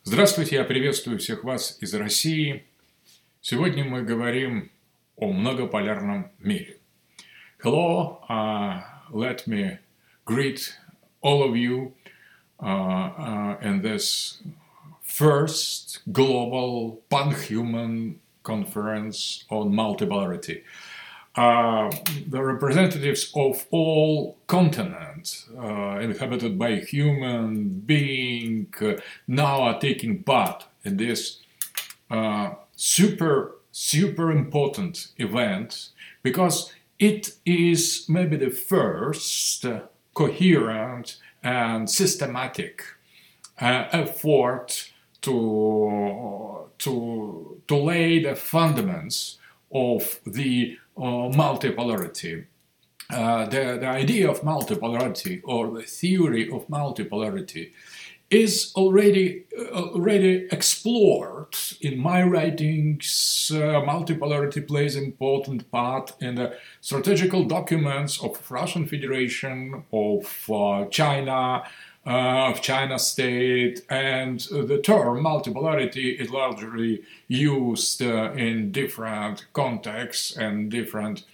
Здравствуйте, я приветствую всех вас из России. Сегодня мы говорим о многополярном мире. Hello, let me greet all of you in this first global pan-human conference on multipolarity. The representatives of all continents inhabited by human being now are taking part in this super important event because it is maybe the first coherent and systematic effort to lay the fundaments of the multipolarity. The idea of multipolarity or the theory of multipolarity is already explored in my writings. Multipolarity plays an important part in the strategical documents of Russian Federation, of China, of China state, and the term multipolarity is largely used in different contexts and different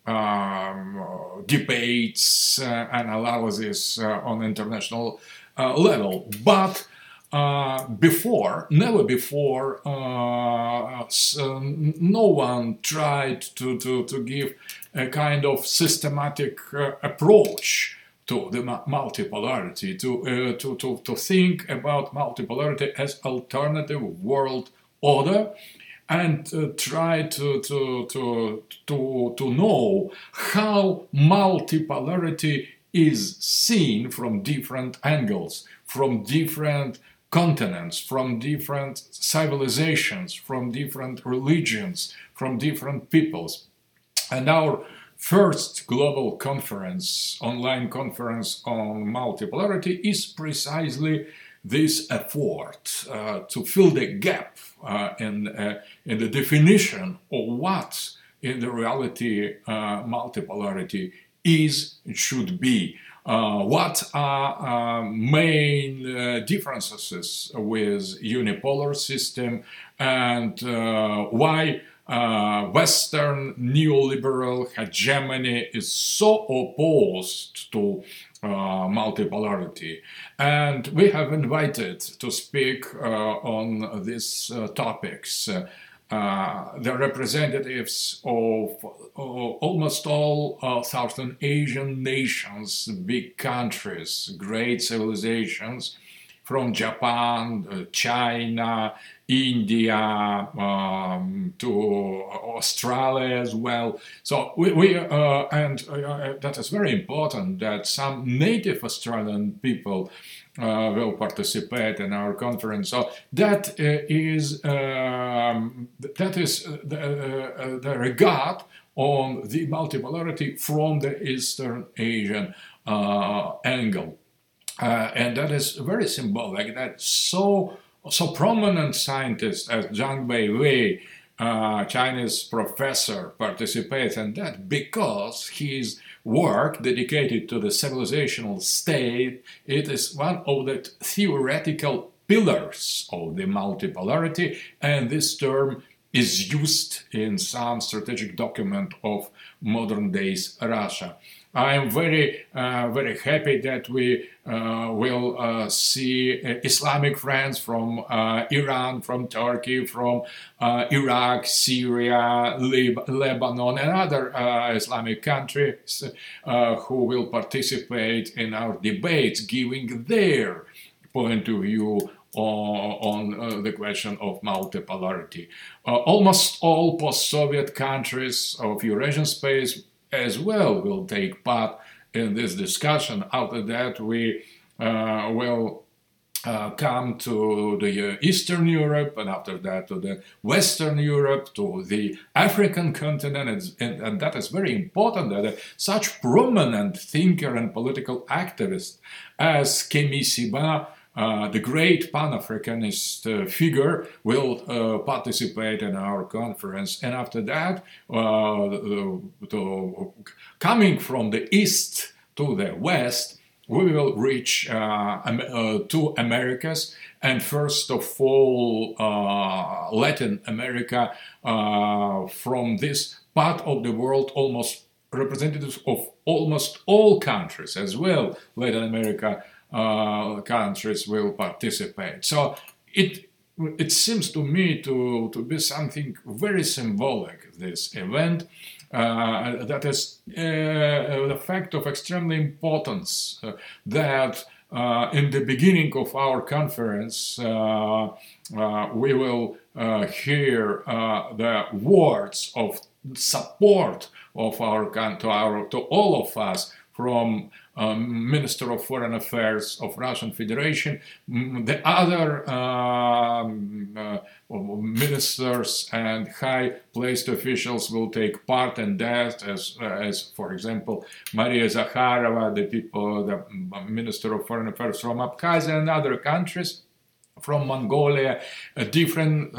debates and analysis on international level. But never before, no one tried to give a kind of systematic approach to the multipolarity, to think about multipolarity as alternative world order, and try to know how multipolarity is seen from different angles, from different continents, from different civilizations, from different religions, from different peoples. And our first global conference, online conference on multipolarity, is precisely this effort to fill the gap in the definition of what in the reality multipolarity is and should be. What are main differences with unipolar system, and why Western neoliberal hegemony is so opposed to multipolarity. And we have invited to speak on these topics the representatives of almost all Southern Asian nations, big countries, great civilizations, from Japan, China, India, to Australia as well. So that is very important that some native Australian people will participate in our conference. So that is the regard on the multipolarity from the Eastern Asian angle. And that is very symbolic that so prominent scientists as Zhang Weiwei, Chinese professor, participates in that because his work dedicated to the civilizational state, it is one of the theoretical pillars of the multipolarity, and this term is used in some strategic document of modern days Russia. I am very happy that we will see Islamic friends from Iran, from Turkey, from Iraq, Syria, Lebanon, and other Islamic countries who will participate in our debates, giving their point of view on the question of multipolarity. Almost all post-Soviet countries of Eurasian space as well will take part in this discussion. After that, we will come to the Eastern Europe, and after that to the Western Europe, to the African continent, and that is very important that such prominent thinker and political activist as Kemi Siba, the great Pan-Africanist figure, will participate in our conference. And after that, coming from the east to the west, we will reach two Americas, and first of all Latin America. From this part of the world, almost representatives of almost all countries as well, Latin America countries will participate. So it seems to me to be something very symbolic, this event. That is the fact of extremely importance that in the beginning of our conference we will hear the words of support of to all of us from Minister of Foreign Affairs of Russian Federation, the other ministers and high-placed officials will take part in that, as for example, Maria Zakharova, the Minister of Foreign Affairs from Abkhazia and other countries. From Mongolia, different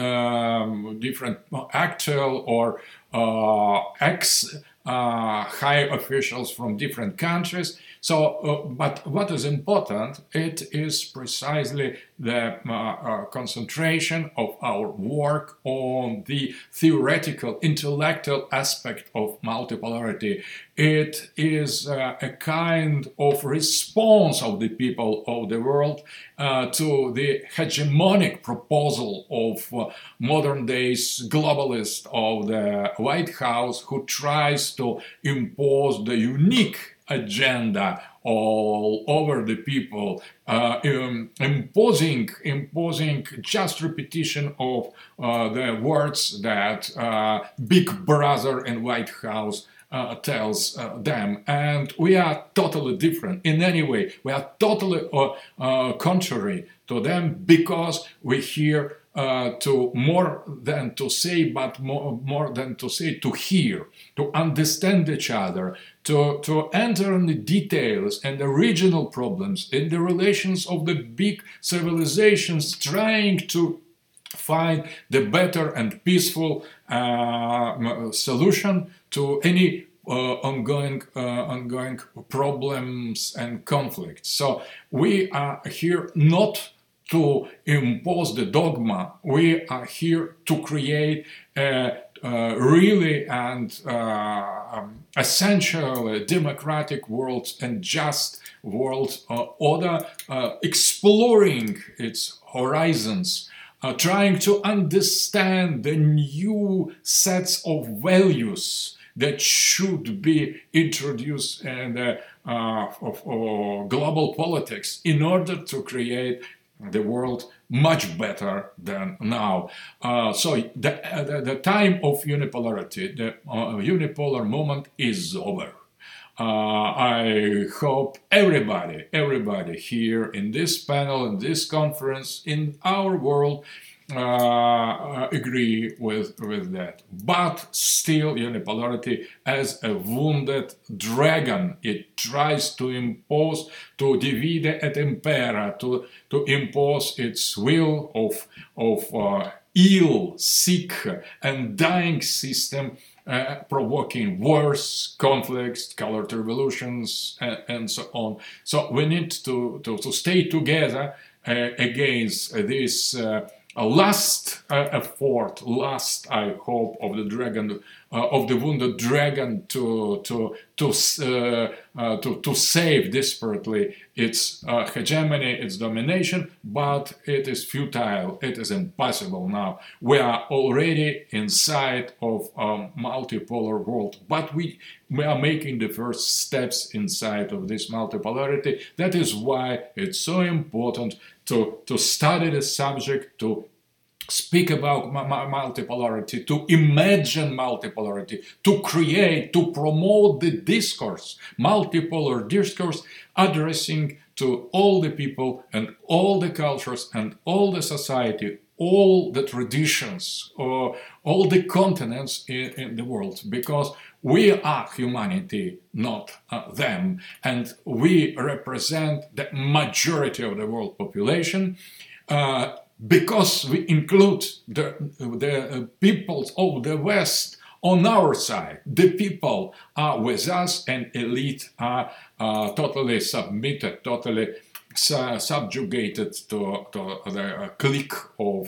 actual or ex high officials from different countries. So, but what is important, it is precisely the concentration of our work on the theoretical, intellectual aspect of multipolarity. It is a kind of response of the people of the world to the hegemonic proposal of modern days globalists of the White House, who tries to impose the unique agenda all over the people, imposing just repetition of the words that Big Brother and White House tells them. And we are totally different in any way. We are totally contrary to them, because we hear to more than to say, but more than to say, to hear, to understand each other, to enter in the details and the regional problems in the relations of the big civilizations, trying to find the better and peaceful solution to any ongoing problems and conflicts. So we are here not to impose the dogma. We are here to create a really and essential democratic world and just world order, exploring its horizons, trying to understand the new sets of values that should be introduced in the of global politics in order to create the world much better than now. So the time of unipolarity, the unipolar moment is over. I hope everybody here in this panel, in this conference, in our world, agree with that. But still, unipolarity, as a wounded dragon, it tries to impose, to divide et impera, to impose its will of ill, sick, and dying system, provoking wars, conflicts, colored revolutions, and so on. So we need to stay together against this last effort, last, I hope, of the dragon, of the wounded dragon to save desperately its hegemony, its domination, but it is futile, it is impossible now. We are already inside of a multipolar world, but we are making the first steps inside of this multipolarity. That is why it's so important to study the subject, to speak about multipolarity, to imagine multipolarity, to create, to promote the discourse, multipolar discourse, addressing to all the people and all the cultures and all the society, all the traditions, or all the continents in the world, because we are humanity, not them, and we represent the majority of the world population. Because we include the peoples of the West on our side. The people are with us, and elite are totally submitted, totally subjugated to the clique of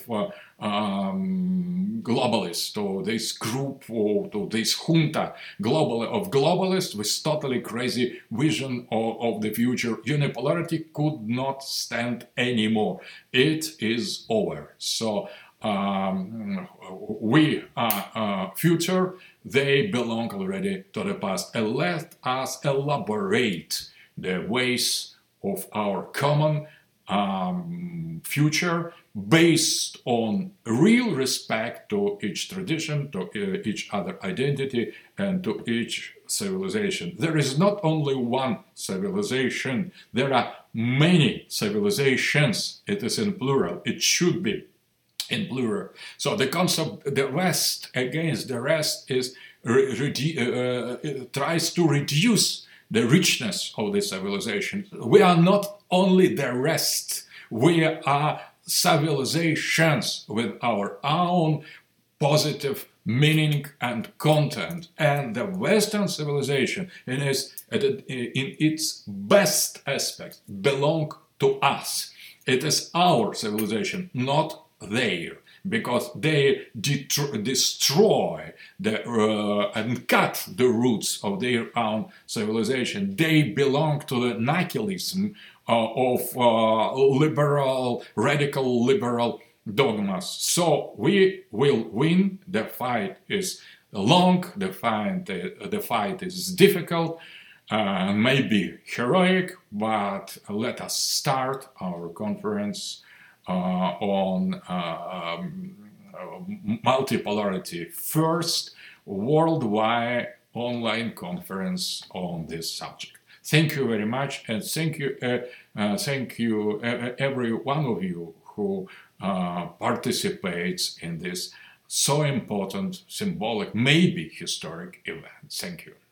globalists, to this group, or to this junta of globalists with totally crazy vision of the future. Unipolarity could not stand anymore. It is over. So we are future, they belong already to the past. And let us elaborate the ways of our common future based on real respect to each tradition, to each other identity, and to each civilization. There is not only one civilization, there are many civilizations. It is in plural, it should be in plural. So the concept, the West against the rest, is tries to reduce the richness of the civilization. We are not only the rest, we are civilizations with our own positive meaning and content. And the Western civilization, in its best aspects, belong to us. It is our civilization, not their, because they destroy and cut the roots of their own civilization. They belong to the nihilism of radical liberal dogmas. So we will win. The fight is long, the fight is difficult, maybe heroic, but let us start our conference on multipolarity first, worldwide online conference on this subject. Thank you very much, and thank you every one of you who participates in this so important, symbolic, maybe historic event. Thank you.